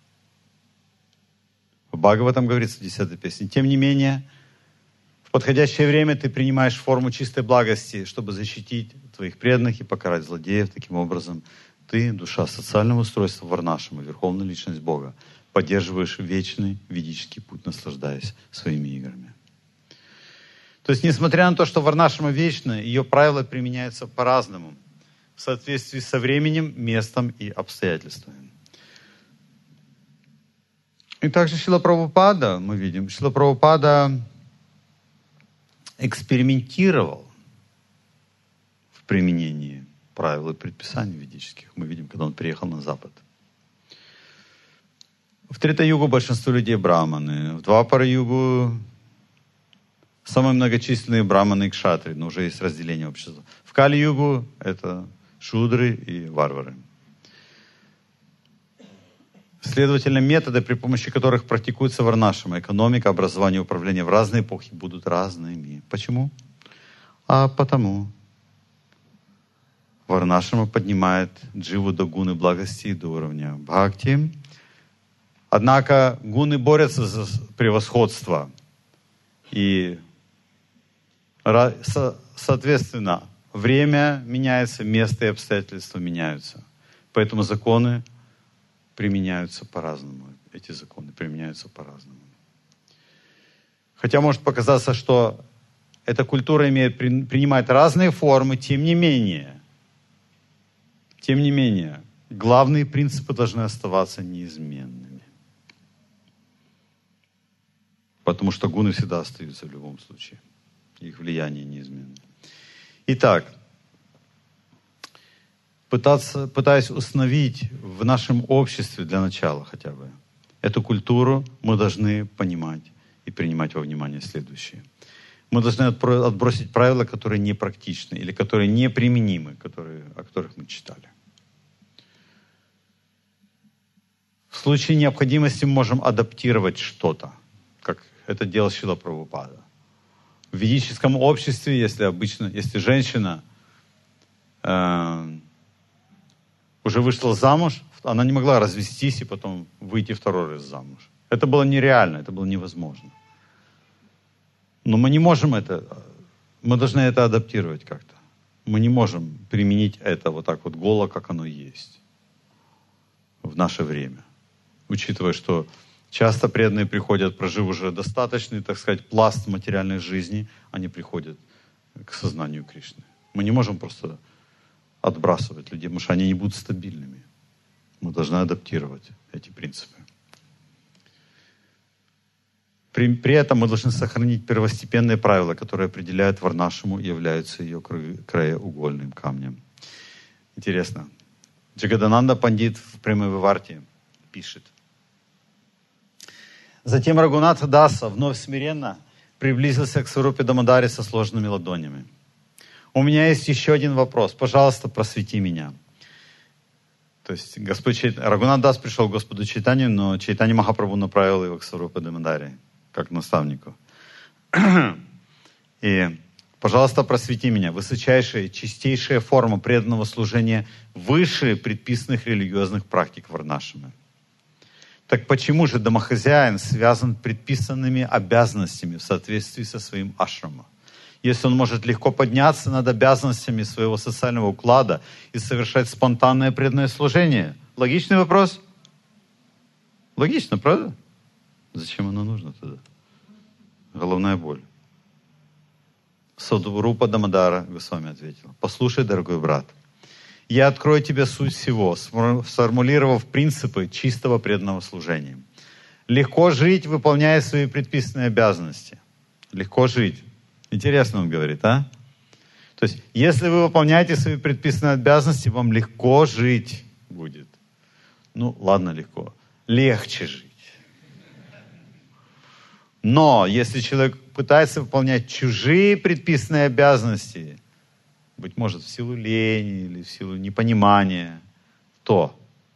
В Бхагаватам говорится в десятой песне: «Тем не менее, в подходящее время ты принимаешь форму чистой благости, чтобы защитить твоих преданных и покарать злодеев. Таким образом, ты, душа социального устройства варнашрама, верховная личность Бога, поддерживаешь вечный ведический путь, наслаждаясь своими играми». То есть, несмотря на то, что варнашрама вечна, ее правила применяются по-разному, в соответствии со временем, местом и обстоятельствами. И также Шрила Прабхупада, мы видим, Шрила Прабхупада экспериментировал в применении правил и предписаний ведических. Мы видим, когда он приехал на Запад. В Трета-югу большинство людей браманы, в Двапара-югу самые многочисленные браманы и кшатри, но уже есть разделение общества. В Кали-югу это шудры и варвары. Следовательно, методы, при помощи которых практикуется варнашрама, экономика, образование, управление в разные эпохи будут разными. Почему? А потому. Варнашрама поднимает дживу до гуны благости и до уровня бхакти. Однако гуны борются за превосходство. И, соответственно, время меняется, место и обстоятельства меняются. Поэтому законы применяются по-разному. Эти законы применяются по-разному. Хотя может показаться, что эта культура имеет, принимает разные формы, тем не менее, тем не менее, главные принципы должны оставаться неизменными. Потому что гуны всегда остаются в любом случае. Их влияние неизменно. Итак, пытаться, пытаясь установить в нашем обществе для начала хотя бы эту культуру, мы должны понимать и принимать во внимание следующее. Мы должны отбросить правила, которые непрактичны или которые неприменимы, которые, о которых мы читали. В случае необходимости мы можем адаптировать что-то, как это делал Шрила Прабхупада. В ведическом обществе, если обычно, если женщина э, уже вышла замуж, она не могла развестись и потом выйти второй раз замуж. Это было нереально, это было невозможно. Но мы не можем это, мы должны это адаптировать как-то. Мы не можем применить это вот так вот голо, как оно есть в наше время. Учитывая, что часто преданные приходят, прожив уже достаточный, так сказать, пласт материальной жизни, они приходят к сознанию Кришны. Мы не можем просто отбрасывать людей, потому что они не будут стабильными. Мы должны адаптировать эти принципы. При, при этом мы должны сохранить первостепенные правила, которые определяют Варнашраму и являются ее краеугольным камнем. Интересно. Джагадананда Пандит в Према Виварти пишет. Затем Рагунатха Даса вновь смиренно приблизился к Сварупе Дамадари со сложенными ладонями. У меня есть еще один вопрос. Пожалуйста, просвети меня. То есть Господь Чайт... Рагунат Дас пришел к Господу Чайтанью, но Чайтанья Махапрабху направил его к Сварупе Дамадари, как наставнику. И, пожалуйста, просвети меня. Высочайшая, чистейшая форма преданного служения выше предписанных религиозных практик Варнашрамы. Так почему же домохозяин связан предписанными обязанностями в соответствии со своим ашрамом? Если он может легко подняться над обязанностями своего социального уклада и совершать спонтанное преданное служение. Логичный вопрос? Логично, правда? Зачем оно нужно тогда? Головная боль. Садхурупа Дамадара Госвами ответил. Послушай, дорогой брат, я открою тебе суть всего, сформулировав принципы чистого преданного служения. Легко жить, выполняя свои предписанные обязанности. Легко жить. Интересно он говорит, а? То есть, если вы выполняете свои предписанные обязанности, вам легко жить будет. Ну, ладно, легко. Легче жить. Но, если человек пытается выполнять чужие предписанные обязанности, быть может, в силу лени или в силу непонимания, то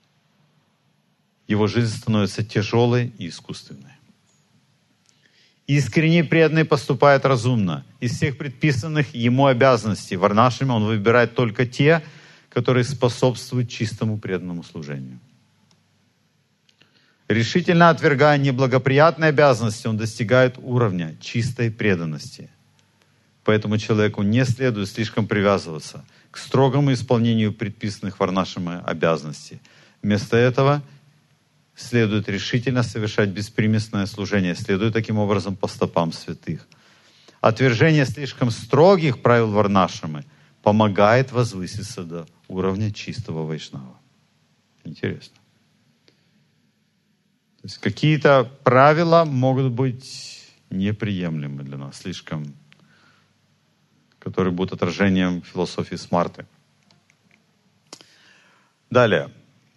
его жизнь становится тяжелой и искусственной. Искренне преданный поступает разумно. Из всех предписанных ему обязанностей Варнашраме он выбирает только те, которые способствуют чистому преданному служению. Решительно отвергая неблагоприятные обязанности, он достигает уровня чистой преданности. Поэтому человеку не следует слишком привязываться к строгому исполнению предписанных Варнашраме обязанностей. Вместо этого следует решительно совершать беспримесное служение, следуя таким образом по стопам святых. Отвержение слишком строгих правил Варнашрамы помогает возвыситься до уровня чистого вайшнава. Интересно. То есть какие-то правила могут быть неприемлемы для нас, слишком, которые будут отражением философии Смарты. Далее.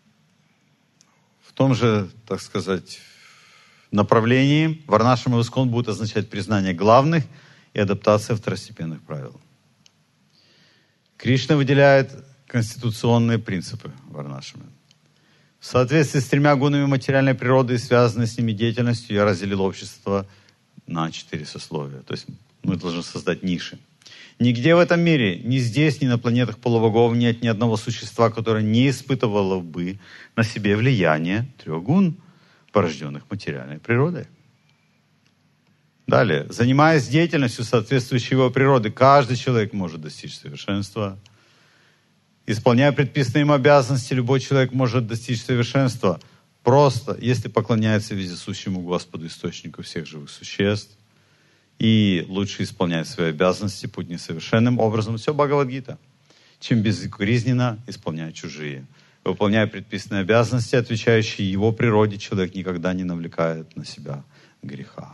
В том же, так сказать, направлении Варнашрама и Искон будут означать признание главных и адаптация второстепенных правил. Кришна выделяет конституционные принципы Варнашрамы. В соответствии с тремя гунами материальной природы и связанной с ними деятельностью я разделил общество на четыре сословия. То есть мы должны создать ниши. Нигде в этом мире, ни здесь, ни на планетах полубогов нет ни одного существа, которое не испытывало бы на себе влияние трех гун, порожденных материальной природой. Далее. Занимаясь деятельностью, соответствующей его природе, каждый человек может достичь совершенства. Исполняя предписанные им обязанности, любой человек может достичь совершенства просто, если поклоняется вездесущему Господу, источнику всех живых существ. И лучше исполнять свои обязанности путь несовершенным образом. Все Бхагавад-гита. Чем безукоризненно исполнять чужие. Выполняя предписанные обязанности, отвечающие его природе, человек никогда не навлекает на себя греха.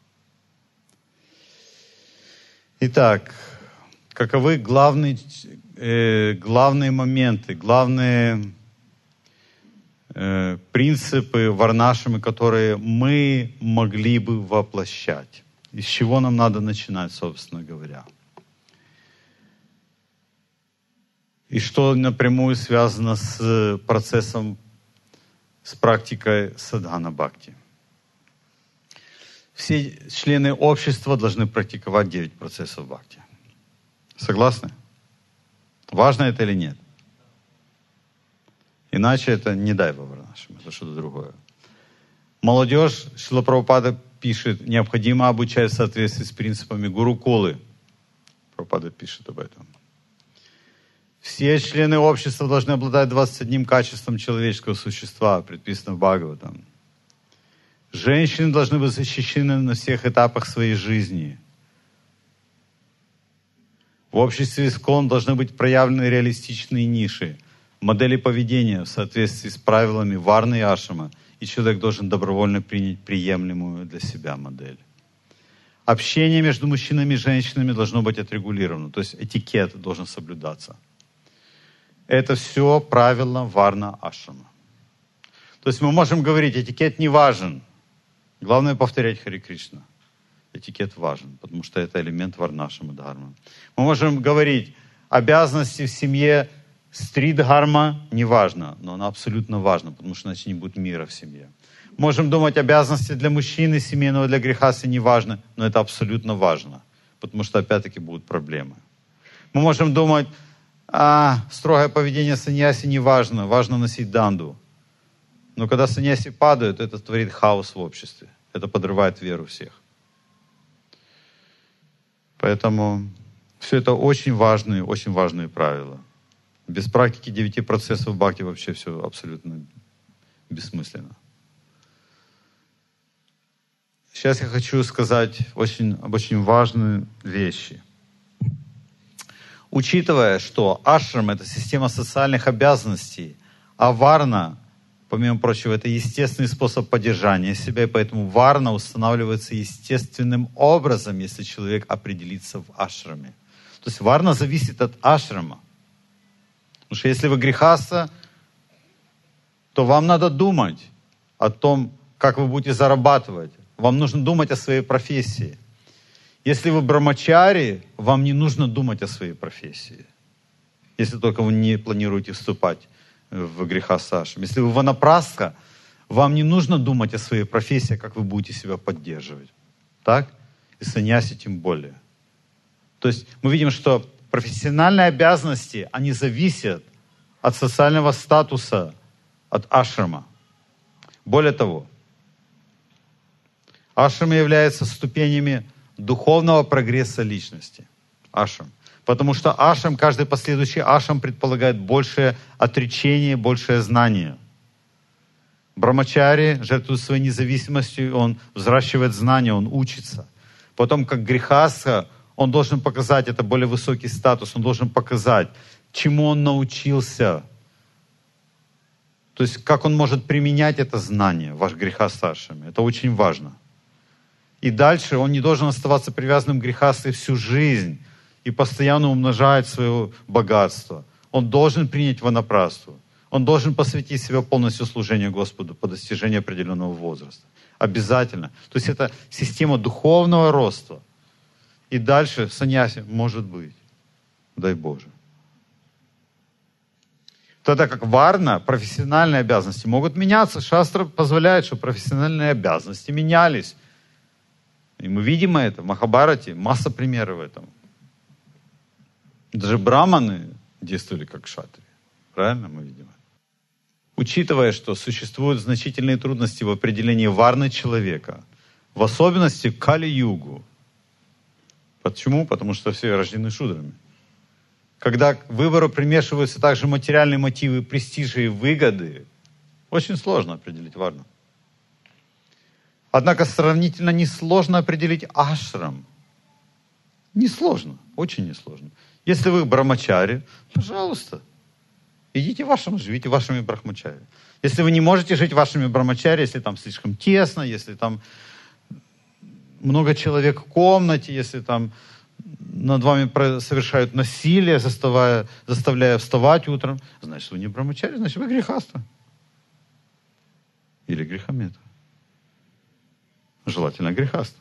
Итак, каковы главные, э, главные моменты, главные э, принципы варнашамы, которые мы могли бы воплощать? Из чего нам надо начинать, собственно говоря? И что напрямую связано с процессом, с практикой садхана бхакти. Все члены общества должны практиковать девять процессов бхакти. Согласны? Важно это или нет? Иначе это не дайва варнашама, это что-то другое. Молодежь, Шрила Прабхупада пишет, необходимо обучать в соответствии с принципами гурукулы. Прабхупада пишет об этом. Все члены общества должны обладать двадцать одним качеством человеческого существа, предписано в Бхагаватам. Женщины должны быть защищены на всех этапах своей жизни. В обществе искон должны быть проявлены реалистичные ниши, модели поведения в соответствии с правилами варны и ашрама, и человек должен добровольно принять приемлемую для себя модель. Общение между мужчинами и женщинами должно быть отрегулировано, то есть этикет должен соблюдаться. Это все правило варна ашрама. То есть мы можем говорить, этикет не важен. Главное повторять Харе Кришна. Этикет важен, потому что это элемент варнашамы дхармы. Мы можем говорить, обязанности в семье стрит-дхарма не важно, но она абсолютно важна, потому что иначе не будет мира в семье. Можем думать, обязанности для мужчины семейного, для грехасы не важно, но это абсолютно важно, потому что опять-таки будут проблемы. Мы можем думать, а, строгое поведение саньяси не важно, важно носить данду. Но когда саньяси падают, это творит хаос в обществе. Это подрывает веру всех. Поэтому все это очень важные, очень важные правила. Без практики девяти процессов бхакти вообще все абсолютно бессмысленно. Сейчас я хочу сказать очень, об очень важной вещи. Учитывая, что ашрам — это система социальных обязанностей, а варна, помимо прочего, это естественный способ поддержания себя, и поэтому варна устанавливается естественным образом, если человек определится в ашраме. То есть варна зависит от ашрама. Потому что если вы грехаса, то вам надо думать о том, как вы будете зарабатывать. Вам нужно думать о своей профессии. Если вы брамачари, вам не нужно думать о своей профессии. Если только вы не планируете вступать в грехаса ашрам. Если вы ванапрастха, вам не нужно думать о своей профессии, как вы будете себя поддерживать. Так? И саньяси тем более. То есть мы видим, что профессиональные обязанности, они зависят от социального статуса, от ашрама. Более того, ашрамы являются ступенями духовного прогресса личности. Ашрам. Потому что ашрам, каждый последующий ашрам предполагает большее отречение, большее знание. Брамачари жертвует своей независимостью, он взращивает знания, он учится. Потом, как грехаса, он должен показать, это более высокий статус, он должен показать, чему он научился. То есть, как он может применять это знание, ваш грехаса ашраме. Это очень важно. И дальше он не должен оставаться привязанным к грехасу всю жизнь и постоянно умножать свое богатство. Он должен принять ванапрастху. Он должен посвятить себя полностью служению Господу по достижению определенного возраста. Обязательно. То есть это система духовного роста. И дальше саньяси может быть. Дай Боже. Тогда как варна, профессиональные обязанности могут меняться. Шастра позволяет, чтобы профессиональные обязанности менялись. И мы видим это в Махабхарате, масса примеров этого. Даже браманы действовали как кшатрии. Правильно мы видим это? Учитывая, что существуют значительные трудности в определении варны человека, В особенности Кали-югу. Почему? Потому что все рождены шудрами. Когда к выбору примешиваются также материальные мотивы престижа и выгоды, очень сложно определить варну. Однако сравнительно несложно определить ашрам. Несложно, очень несложно. Если вы брамачари, пожалуйста, идите вашим, живите вашими брахмачари. Если вы не можете жить вашими брамачари, если там слишком тесно, если там много человек в комнате, если там над вами совершают насилие, заставляя, заставляя вставать утром, значит, вы не брамачари, значит, вы грехаста. Или грехомет. Желательно грехаста.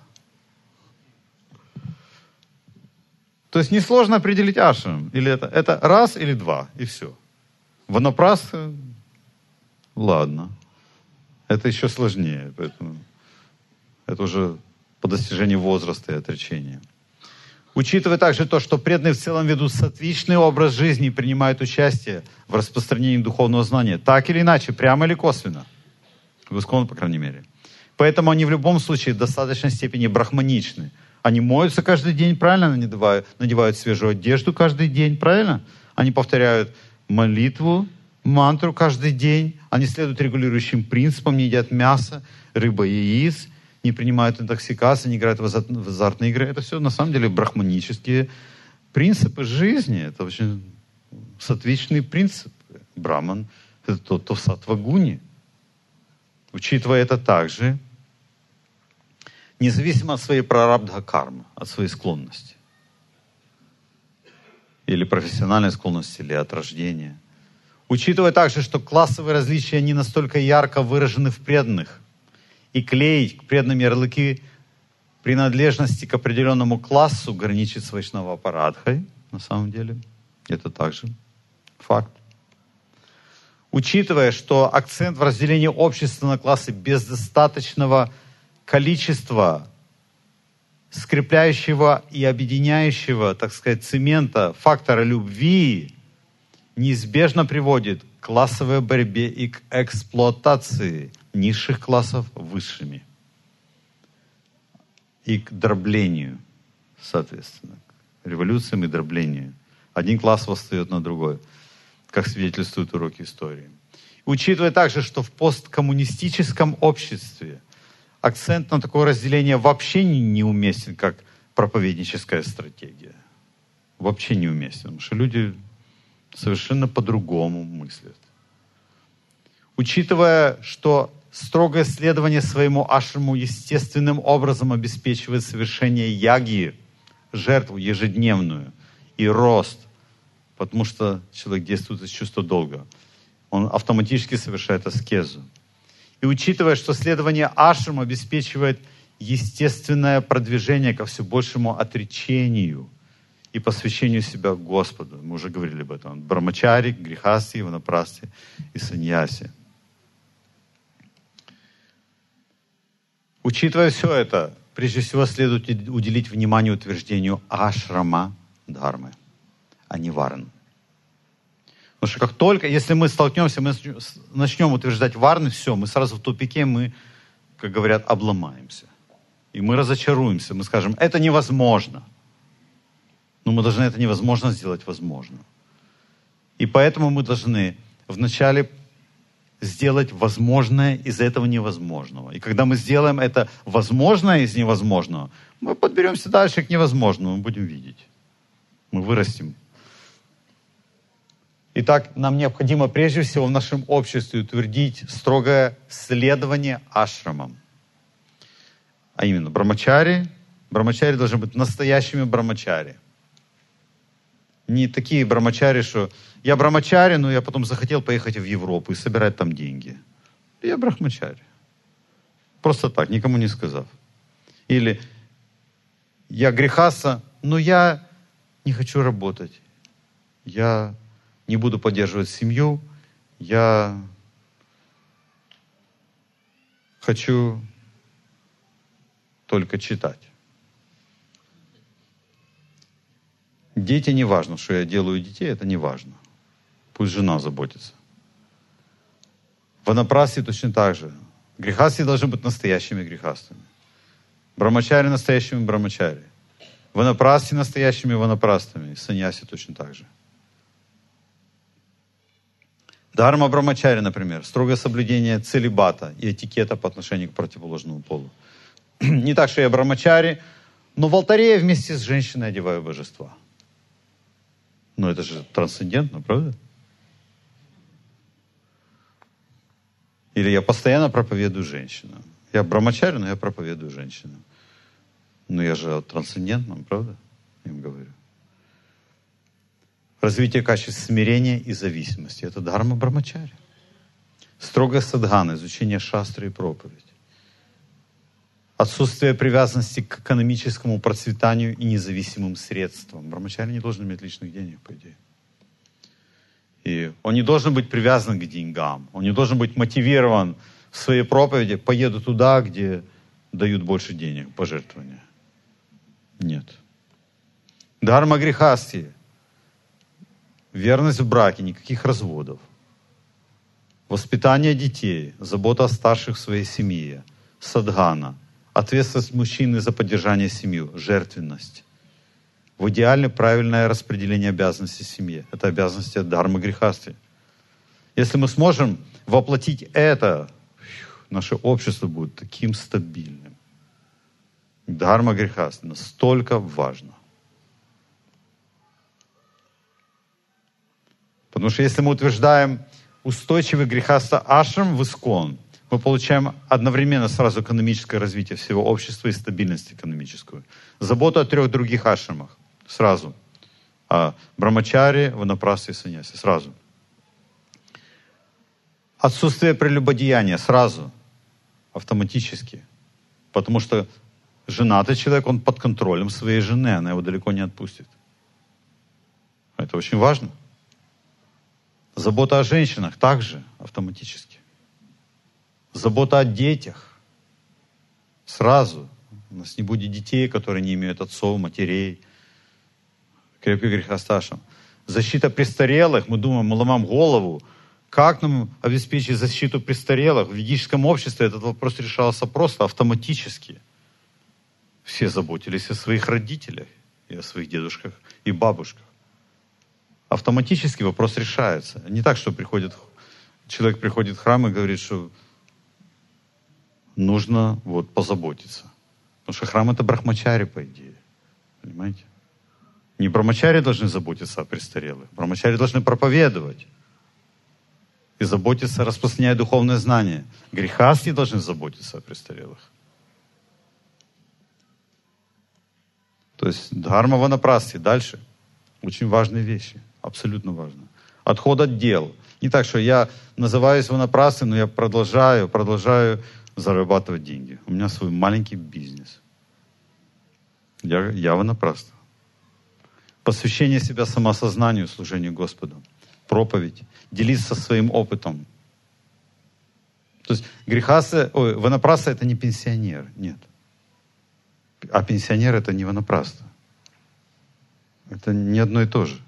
То есть несложно определить ашрам. Или это, это раз или два, и все. Ванапрастха, ладно. Это еще сложнее. Поэтому это уже по достижению возраста и отречения. Учитывая также то, что преданные в целом ведут саттвичный образ жизни и принимают участие в распространении духовного знания, так или иначе, прямо или косвенно, в Искон, по крайней мере. Поэтому они в любом случае в достаточной степени брахманичны. Они моются каждый день, правильно? Надевают, надевают свежую одежду каждый день, правильно? Они повторяют молитву, мантру каждый день. Они следуют регулирующим принципам, не едят мясо, рыба, яиц, не принимают интоксикации, не играют в азартные игры. Это все на самом деле брахманические принципы жизни. Это очень саттвичные принципы. Браман — это тот, кто в саттва-гуне. Учитывая это также, независимо от своей прарабдха-кармы, от своей склонности. Или профессиональной склонности, или от рождения. Учитывая также, что классовые различия не настолько ярко выражены в преданных, и клеить к преданным ярлыки принадлежности к определенному классу граничит с вайшнава-апарадхой, на самом деле. Это также факт. Учитывая, что акцент в разделении общества на классы без достаточного количества скрепляющего и объединяющего, так сказать, цемента, фактора любви, неизбежно приводит к классовой борьбе и к эксплуатации низших классов высшими. И к дроблению, соответственно, к революциям и дроблению. Один класс восстает на другой, как свидетельствуют уроки истории. Учитывая также, что в посткоммунистическом обществе акцент на такое разделение вообще не, не уместен, как проповедническая стратегия. Вообще не уместен, потому что люди совершенно по-другому мыслят. Учитывая, что строгое следование своему ашраму естественным образом обеспечивает совершение яги, жертву ежедневную, и рост, потому что человек действует из чувства долга. Он автоматически совершает аскезу. И учитывая, что следование ашраму обеспечивает естественное продвижение ко все большему отречению и посвящению себя Господу. Мы уже говорили об этом. Брамачари, грехаси, ванапрасти и саньяси. Учитывая все это, прежде всего следует уделить внимание утверждению ашрама дхармы, а не варн. Потому что как только, если мы столкнемся, мы начнем утверждать варны, все, мы сразу в тупике, мы, как говорят, обломаемся. И мы разочаруемся, мы скажем, это невозможно. Но мы должны это невозможно сделать возможно. И поэтому мы должны вначале сделать возможное из этого невозможного. И когда мы сделаем это возможное из невозможного, мы подберемся дальше к невозможному, мы будем видеть. Мы вырастем. Итак, нам необходимо прежде всего в нашем обществе утвердить строгое следование ашрамам. А именно, брамачари. Брамачари должны быть настоящими брамачари. Не такие брамачари, что я брамачари, но я потом захотел поехать в Европу и собирать там деньги. Я брахмачари. Просто так, никому не сказав. Или я грехаса, но я не хочу работать. Я не буду поддерживать семью. Я хочу только читать. Дети не важно, что я делаю детей, это не важно. Пусть жена заботится. Ванапрасти точно так же. Грехасти должны быть настоящими грехастами. Брамачари настоящими брамачари. Ванапрасти настоящими ванапрастами. Саньяси точно так же. Дхарма брамачари, например, строгое соблюдение целибата и этикета по отношению к противоположному полу. Не так, что я брамачари, но в алтаре я вместе с женщиной одеваю божества. Ну это же трансцендентно, правда? Или я постоянно проповедую женщинам. Я брамачари, но я проповедую женщинам. Но я же о трансцендентном, правда? Я им говорю. Развитие качеств смирения и зависимости. Это дхарма брамачари. Строгая садхана, изучение шастры и проповедь. Отсутствие привязанности к экономическому процветанию и независимым средствам. Брамачари не должен иметь личных денег, по идее. И он не должен быть привязан к деньгам. Он не должен быть мотивирован в своей проповеди. Поеду туда, где дают больше денег, пожертвования. Нет. Дхарма грехасти. Верность в браке, никаких разводов. Воспитание детей, забота о старших в своей семье, садхана, ответственность мужчины за поддержание семьи, жертвенность. В идеале правильное распределение обязанностей в семье. Это обязанности дхармы грехасти. Если мы сможем воплотить это, наше общество будет таким стабильным. Дхарма грехасти настолько важно. Потому что если мы утверждаем устойчивый грехаста ашрам в Искон, мы получаем одновременно сразу экономическое развитие всего общества и стабильность экономическую. Заботу о трех других ашрамах. Сразу. О брамачари, ванапрасти и саньяси. Сразу. Отсутствие прелюбодеяния. Сразу. Автоматически. Потому что женатый человек, он под контролем своей жены. Она его далеко не отпустит. Это очень важно. Забота о женщинах также автоматически. Забота о детях. Сразу. У нас не будет детей, которые не имеют отцов, матерей. Крепкий грехасташам. Защита престарелых. Мы думаем, мы ломаем голову. Как нам обеспечить защиту престарелых? В ведическом обществе этот вопрос решался просто, автоматически. Все заботились о своих родителях и о своих дедушках и бабушках. Автоматически вопрос решается. Не так, что приходит, человек приходит в храм и говорит, что нужно вот позаботиться. Потому что храм — это брахмачари, по идее. Понимаете? Не брахмачари должны заботиться о престарелых. Брахмачари должны проповедовать. И заботиться, распространяя духовное знание. Грехасти должны заботиться о престарелых. То есть дхарма ванапрасти. Дальше. Очень важные вещи. Абсолютно важно. Отход от дел. Не так, что я называюсь ванапрасти, но я продолжаю, продолжаю зарабатывать деньги. У меня свой маленький бизнес. Я, я ванапраста. Посвящение себя самосознанию, служению Господу. Проповедь. Делиться своим опытом. То есть грехасы, ой, ванапраста — это не пенсионер. Нет. А пенсионер — это не ванапраста. Это не одно и то же.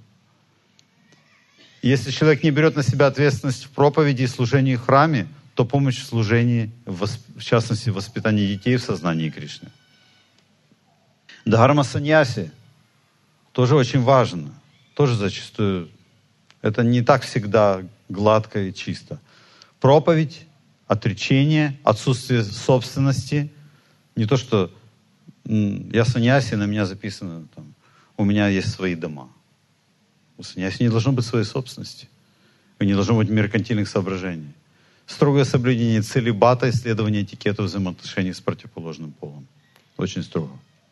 Если человек не берет на себя ответственность в проповеди и служении в храме, то помощь в служении, в частности, в воспитании детей в сознании Кришны. Дхарма саньяси тоже очень важно. Тоже зачастую это не так всегда гладко и чисто. Проповедь, отречение, отсутствие собственности. Не то, что я саньяси, на меня записано, там, у меня есть свои дома. У саньяси не должно быть своей собственности. И не должно быть меркантильных соображений. Строгое соблюдение целибата, исследование этикета взаимоотношений с противоположным полом. Очень строго.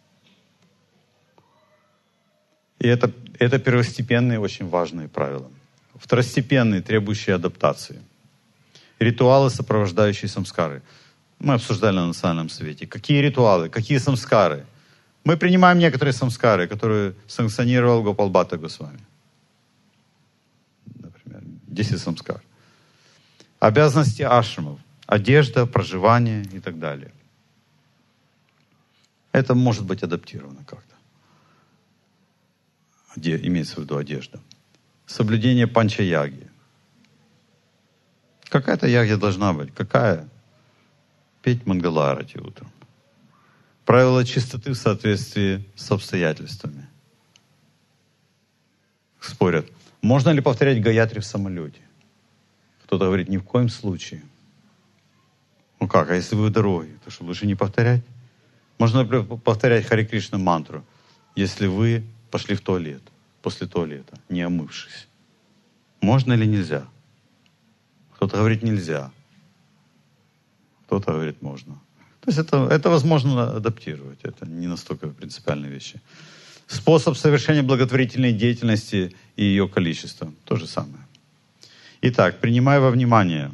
И это, это первостепенные, очень важные правила. Второстепенные, требующие адаптации. Ритуалы, сопровождающие самскары. Мы обсуждали на Национальном совете. Какие ритуалы, какие самскары? Мы принимаем некоторые самскары, которые санкционировал Гопал Бхатта Госвами. Например, десять самскар. Обязанности ашрамов. Одежда, проживание и так далее. Это может быть адаптировано как-то. Оде, имеется в виду одежда. Соблюдение панча-яги. Какая-то ягья должна быть. Какая? Петь мангаларати утром. Правила чистоты в соответствии с обстоятельствами. Спорят, можно ли повторять гаятри в самолете? Кто-то говорит, ни в коем случае. Ну как, а если вы в дороге, то что, лучше не повторять? Можно, например, повторять Харе Кришна мантру, если вы пошли в туалет, после туалета, не омывшись. Можно или нельзя? Кто-то говорит, нельзя. Кто-то говорит, можно. То есть это, это возможно адаптировать. Это не настолько принципиальные вещи. Способ совершения благотворительной деятельности и ее количество. То же самое. Итак, принимая во внимание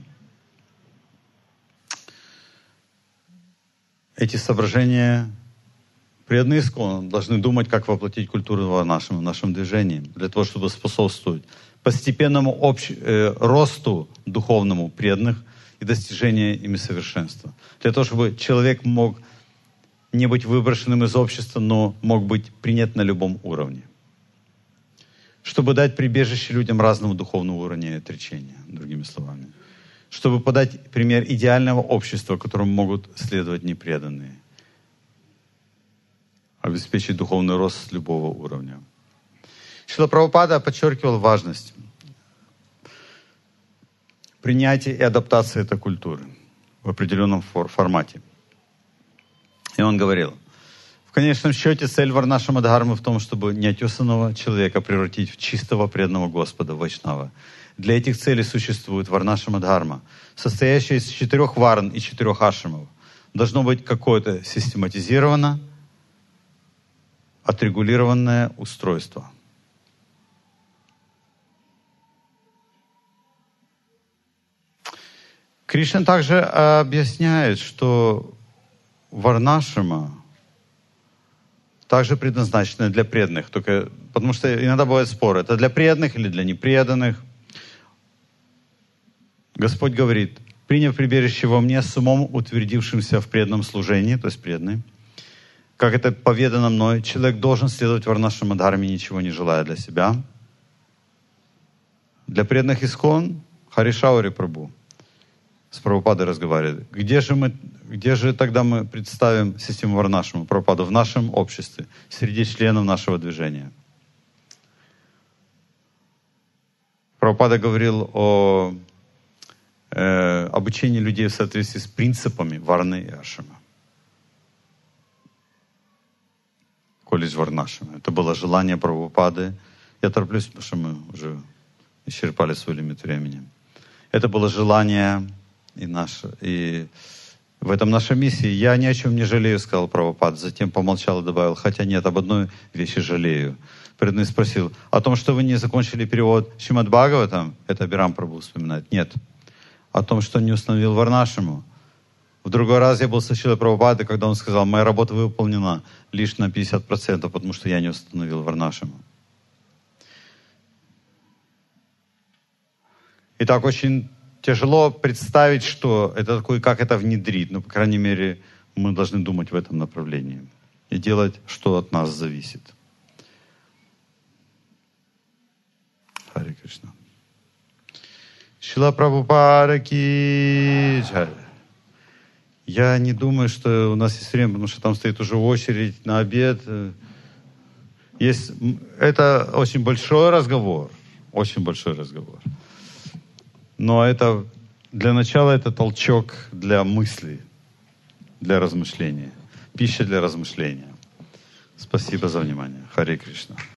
эти соображения, преданные искон должны думать, как воплотить культуру в нашем, в нашем движении, для того, чтобы способствовать постепенному общ... э, росту духовному преданных и достижению ими совершенства. Для того, чтобы человек мог не быть выброшенным из общества, но мог быть принят на любом уровне. Чтобы дать прибежище людям разного духовного уровня отречения, другими словами. Чтобы подать пример идеального общества, которому могут следовать непреданные. Обеспечить духовный рост с любого уровня. Шрила Прабхупада подчеркивал важность принятия и адаптации этой культуры в определенном фор- формате. И он говорил, в конечном счете цель Варнашрама Дхармы в том, чтобы неотесанного человека превратить в чистого преданного Господа, Вайшнава. Для этих целей существует Варнашрама Дхарма, состоящая из четырех варн и четырех ашрамов. Должно быть какое-то систематизированное, отрегулированное устройство. Кришна также объясняет, что варнашрама также предназначена для преданных. Только, потому что иногда бывают споры. Это для преданных или для непреданных. Господь говорит, приняв прибежище во мне с умом, утвердившимся в преданном служении, то есть преданный, как это поведано мной, человек должен следовать варнашрама дхарме, ничего не желая для себя. Для преданных искон Харишаури Прабху с Прабхупадой разговаривает. Где же, мы, где же тогда мы представим систему Варнашрама Прабхупаду? В нашем обществе, среди членов нашего движения. Прабхупада говорил о э, обучении людей в соответствии с принципами Варны и Ашрама. Колледж Варнашрама. Это было желание Прабхупады. Я тороплюсь, потому что мы уже исчерпали свой лимит времени. Это было желание и наше, и в этом наша миссия. Я ни о чем не жалею, сказал Прабхупад. Затем помолчал и добавил, хотя нет, об одной вещи жалею. Преданный спросил, о том, что вы не закончили перевод Шримад Бхагаватам, это Абирам Прабху вспоминает. Нет. О том, что не установил Варнашраму. В другой раз я был со Шрилой Прабхупадой, когда он сказал, моя работа выполнена лишь на пятьдесят процентов, потому что я не установил Варнашраму. Итак, очень тяжело представить, что это такое, как это внедрить. Но, по крайней мере, мы должны думать в этом направлении. И делать, что от нас зависит. Харе Кришна. Шрила Прабхупада ки джай. Я не думаю, что у нас есть время, потому что там стоит уже очередь на обед. Есть... Это очень большой разговор. Очень большой разговор. Но это для начала это толчок для мыслей, для размышления. Пища для размышления. Спасибо за внимание. Харе Кришна.